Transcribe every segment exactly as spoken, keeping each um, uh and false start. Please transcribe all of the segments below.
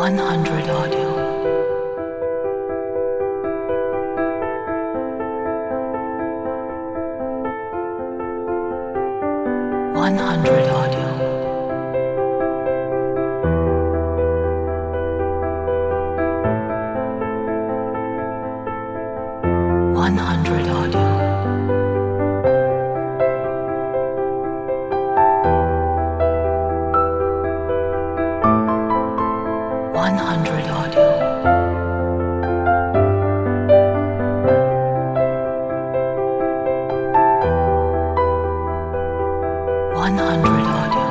one hundred audio. one hundred audio. one hundred audio. one hundred audio. one hundred audio.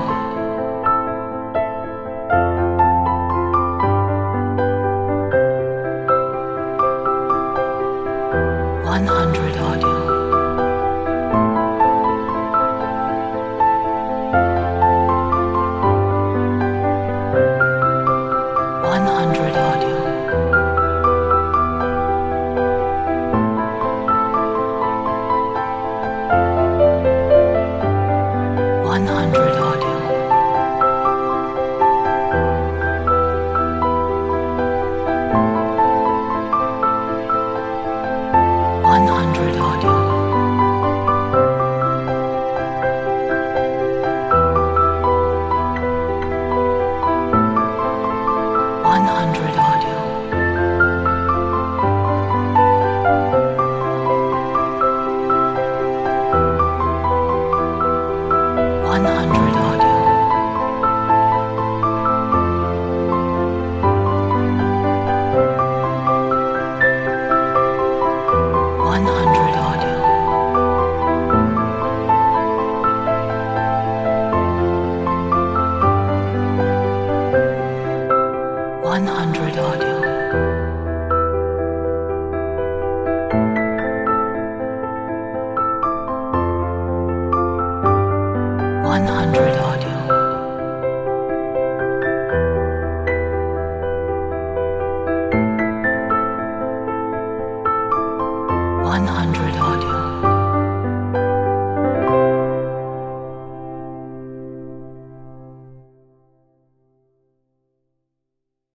one hundred audio. one hundred audio. one hundred audio. one hundred audio. one hundred audio. one hundred audio. one hundred audio. one hundred audio. one hundred